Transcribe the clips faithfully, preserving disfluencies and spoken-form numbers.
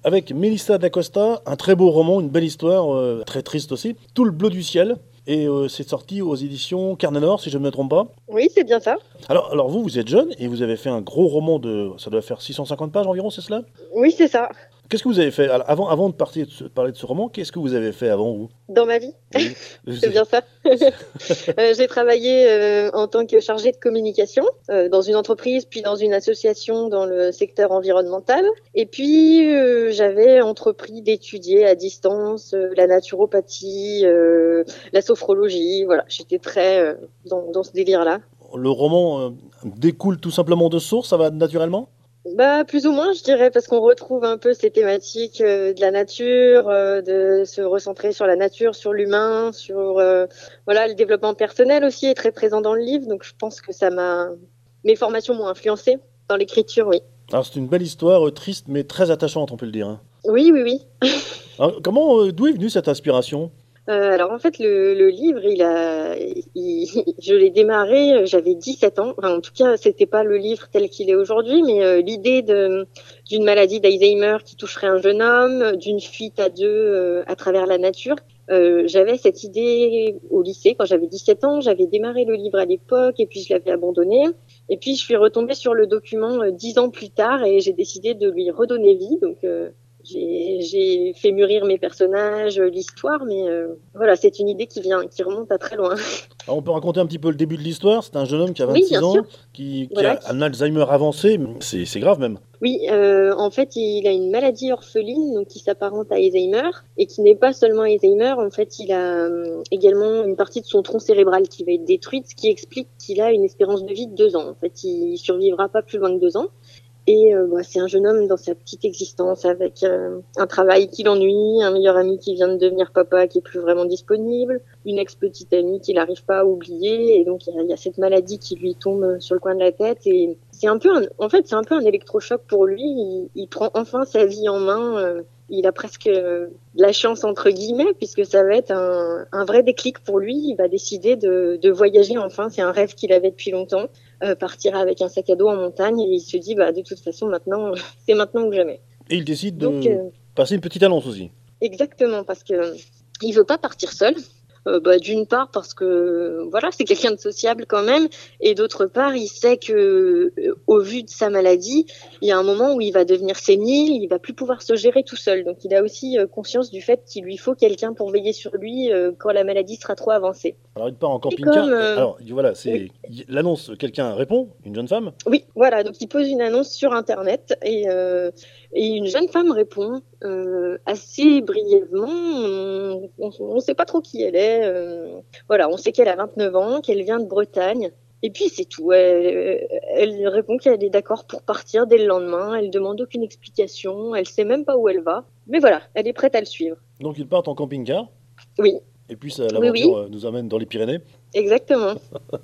avec Mélissa d'Acosta, un très beau roman, une belle histoire, euh, très triste aussi. Tout le bleu du ciel. Et euh, c'est sorti aux éditions Carnet Nord, si je ne me trompe pas. Oui, c'est bien ça. Alors, alors vous, vous êtes jeune et vous avez fait un gros roman de... Ça doit faire six cent cinquante pages environ, c'est cela? Oui, c'est ça. Qu'est-ce que vous avez fait? Alors, avant, avant de partir de ce- parler de ce roman, qu'est-ce que vous avez fait avant, vous? Dans ma vie, Oui. c'est bien ça. Euh, j'ai travaillé euh, en tant que chargée de communication euh, dans une entreprise, puis dans une association dans le secteur environnemental. Et puis, euh, j'avais entrepris d'étudier à distance euh, la naturopathie, euh, la sophrologie. Voilà, j'étais très euh, dans, dans ce délire-là. Le roman euh, découle tout simplement de sources, ça va naturellement? Bah, plus ou moins, je dirais, parce qu'on retrouve un peu ces thématiques euh, de la nature, euh, de se recentrer sur la nature, sur l'humain, sur euh, voilà, le développement personnel aussi est très présent dans le livre. Donc, je pense que ça m'a, mes formations m'ont influencé dans l'écriture, oui. Alors, c'est une belle histoire, euh, triste mais très attachante, on peut le dire, hein. Oui, oui, oui. Alors, comment, euh, d'où est venue cette inspiration? Euh, alors en fait, le, le livre, il a, il- je l'ai démarré, euh, j'avais dix-sept ans. Enfin, en tout cas, c'était pas le livre tel qu'il est aujourd'hui, mais euh, l'idée de d'une maladie d'Alzheimer qui toucherait un jeune homme, d'une fuite à deux euh, à travers la nature. Euh, j'avais cette idée au lycée quand j'avais dix-sept ans. J'avais démarré le livre à l'époque et puis je l'avais abandonné. Et puis je suis retombée sur le document euh, dix ans plus tard et j'ai décidé de lui redonner vie. Donc euh, j'ai, j'ai fait mûrir mes personnages, euh, l'histoire, mais euh, voilà, c'est une idée qui vient, qui remonte à très loin. Alors, on peut raconter un petit peu le début de l'histoire. C'est un jeune homme qui a Oui, vingt-six bien sûr. ans, qui, qui Voilà. a un Alzheimer avancé, c'est c'est grave même. Oui, euh, en fait, il a une maladie orpheline, donc qui s'apparente à Alzheimer, et qui n'est pas seulement Alzheimer. En fait, il a euh, également une partie de son tronc cérébral qui va être détruite, ce qui explique qu'il a une espérance de vie de deux ans. En fait, il survivra pas plus loin que deux ans. Et euh, bah, c'est un jeune homme dans sa petite existence avec euh, un travail qui l'ennuie, un meilleur ami qui vient de devenir papa qui est plus vraiment disponible, une ex-petite amie qu'il n'arrive pas à oublier. Et donc il y, a, il y a cette maladie qui lui tombe sur le coin de la tête. Et c'est un peu, un, en fait, c'est un peu un électrochoc pour lui. Il, il prend enfin sa vie en main. Euh, il a presque euh, de la chance entre guillemets puisque ça va être un, un vrai déclic pour lui. Il va décider de, de voyager enfin. C'est un rêve qu'il avait depuis longtemps. Euh, partir avec un sac à dos en montagne et il se dit bah de toute façon maintenant c'est maintenant ou jamais. Et il décide Donc de euh, passer une petite annonce aussi. exactement parce que euh, il veut pas partir seul. Euh, bah, d'une part parce que voilà c'est quelqu'un de sociable quand même et d'autre part il sait que euh, au vu de sa maladie il y a un moment où il va devenir sénile, il va plus pouvoir se gérer tout seul, donc il a aussi euh, conscience du fait qu'il lui faut quelqu'un pour veiller sur lui euh, quand la maladie sera trop avancée. Alors il part en Et comme camping-car. euh, Alors voilà, oui, c'est l'annonce, quelqu'un répond, une jeune femme. Oui, voilà, donc il pose une annonce sur Internet et, euh, et une jeune femme répond euh, assez brièvement. On ne sait pas trop qui elle est. Euh, voilà, on sait qu'elle a vingt-neuf ans, qu'elle vient de Bretagne. Et puis c'est tout. Elle, elle répond qu'elle est d'accord pour partir dès le lendemain. Elle demande aucune explication. Elle sait même pas où elle va. Mais voilà, elle est prête à le suivre. Donc ils partent en camping-car. Oui, Et puis ça, oui, oui, l'aventure euh, nous amène dans les Pyrénées. exactement.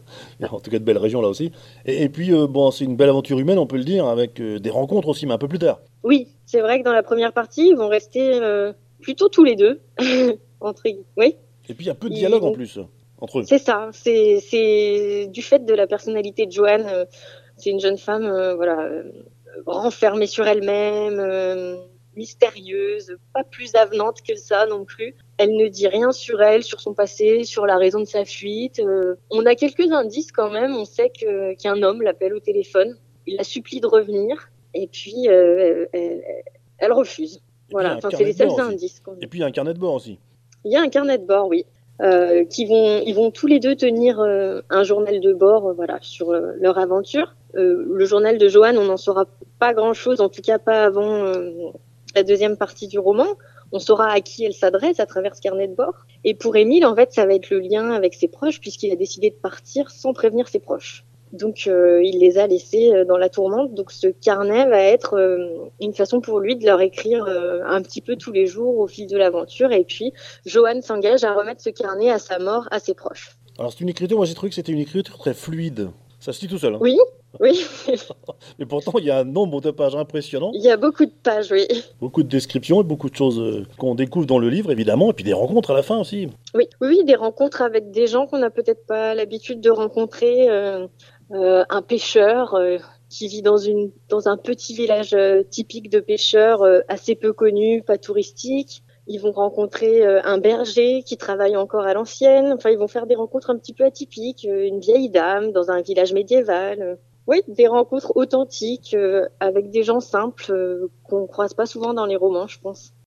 En tout cas de belles régions là aussi. Et, et puis euh, bon, c'est une belle aventure humaine, on peut le dire, avec euh, des rencontres aussi, mais un peu plus tard. Oui, c'est vrai que dans la première partie, ils vont rester euh, plutôt tous les deux. Entre... Oui, Et puis il y a peu de ils dialogue en vont. plus entre eux. C'est ça. C'est c'est du fait de la personnalité de Joanne. euh, c'est une jeune femme, euh, voilà, euh, renfermée sur elle-même, euh, mystérieuse, pas plus avenante que ça non plus. Elle ne dit rien sur elle, sur son passé, sur la raison de sa fuite. Euh, on a quelques indices quand même. On sait que qu'un homme l'appelle au téléphone. Il la supplie de revenir. Et puis euh, elle, elle refuse. Et puis il y Voilà. a un Enfin, c'est carnet les de bord seuls aussi. indices qu'on a. Et puis il y a un carnet de bord aussi. Il y a un carnet de bord, oui. Euh, qui vont, ils vont tous les deux tenir euh, un journal de bord, euh, voilà, sur euh, leur aventure. Euh, le journal de Joanne, on n'en saura pas grand-chose, en tout cas pas avant euh, la deuxième partie du roman. On saura à qui elle s'adresse à travers ce carnet de bord. Et pour Émile, en fait, ça va être le lien avec ses proches, puisqu'il a décidé de partir sans prévenir ses proches. Donc, euh, il les a laissés euh, dans la tourmente. Donc, ce carnet va être euh, une façon pour lui de leur écrire euh, un petit peu tous les jours au fil de l'aventure. Et puis, Joanne s'engage à remettre ce carnet à sa mort à ses proches. Alors c'est une écriture, moi j'ai trouvé que c'était une écriture très fluide. Ça se lit tout seul, hein. Oui, oui, Mais pourtant il y a un nombre de pages impressionnant. il y a beaucoup de pages, oui. Beaucoup de descriptions et beaucoup de choses euh, qu'on découvre dans le livre évidemment. Et puis des rencontres à la fin aussi. Oui, oui, des rencontres avec des gens qu'on n'a peut-être pas l'habitude de rencontrer. Euh, euh, un pêcheur euh, qui vit dans une dans un petit village euh, typique de pêcheurs, euh, assez peu connu, pas touristique. Ils vont rencontrer euh, un berger qui travaille encore à l'ancienne. Enfin, ils vont faire des rencontres un petit peu atypiques. euh, une vieille dame dans un village médiéval. euh. Oui, des rencontres authentiques euh, avec des gens simples euh, qu'on croise pas souvent dans les romans, je pense.